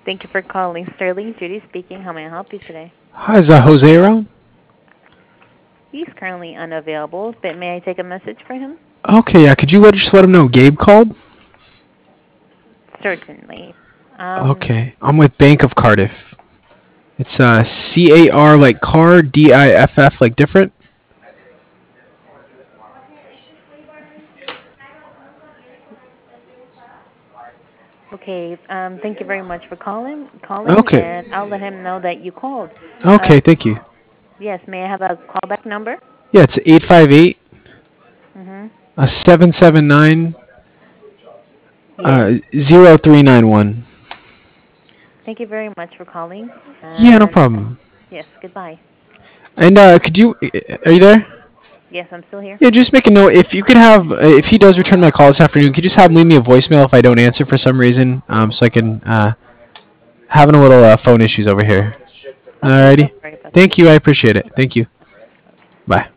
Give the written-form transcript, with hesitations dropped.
Thank you for calling Sterling. Judy speaking. How may I help you today? Hi, is Jose around? He's currently unavailable, but may I take a message for him? Okay, yeah. Could you just let him know Gabe called? Certainly. Okay, I'm with Bank of Cardiff. It's CAR like car, DIFF like different. Okay. Thank you very much for calling, Okay. and I'll let him know that you called. Uh, Okay, thank you. yes. May I have a callback number? Yeah, it's 858 Mhm. 779 Yes. 0391. Thank you very much for calling. Yeah, no And problem. yes. Goodbye. And could you are you there? Yes, I'm still here. Yeah, just make a note. If you could have, if he does return my call this afternoon, could you just have him leave me a voicemail if I don't answer for some reason, so I can having a little phone issues over here. Okay. Don't Alrighty. worry about that. Thank you. I appreciate it. Thank you. Okay. Bye.